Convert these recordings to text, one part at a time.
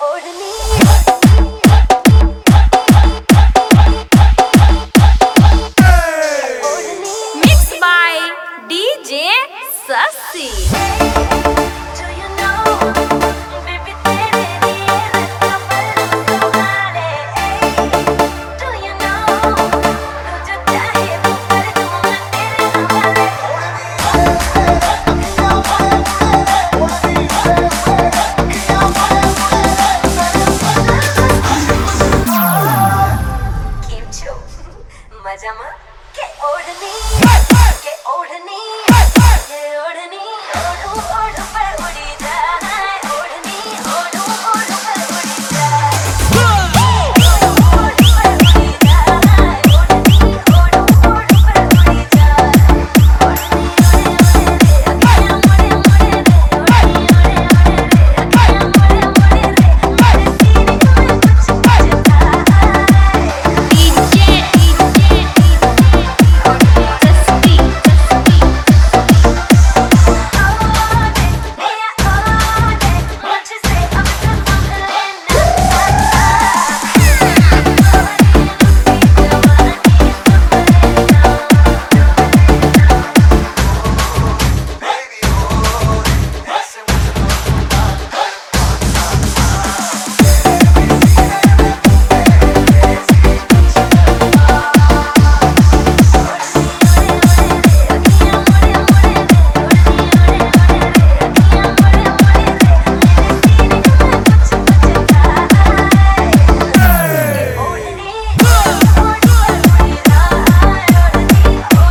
Mixed by DJ Sassi. मजामा के ओढ़नी ये ओढ़नी ओढ़ू ओढ़ू पर उड़ी जाए ओढ़नी ओढ़ू ओढ़ू पर उड़ी जाए ओढ़ू ओढ़ू पर उड़ी जाए ओढ़नी ओढ़ू ओढ़ू पर उड़ी जाए ओढ़नी ओढ़े ओढ़े रे अखियां मोड़े मोड़े रे ओढ़नी ओढ़े ओढ़े रे अखियां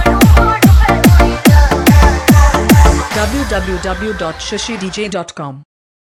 www.shashidj.com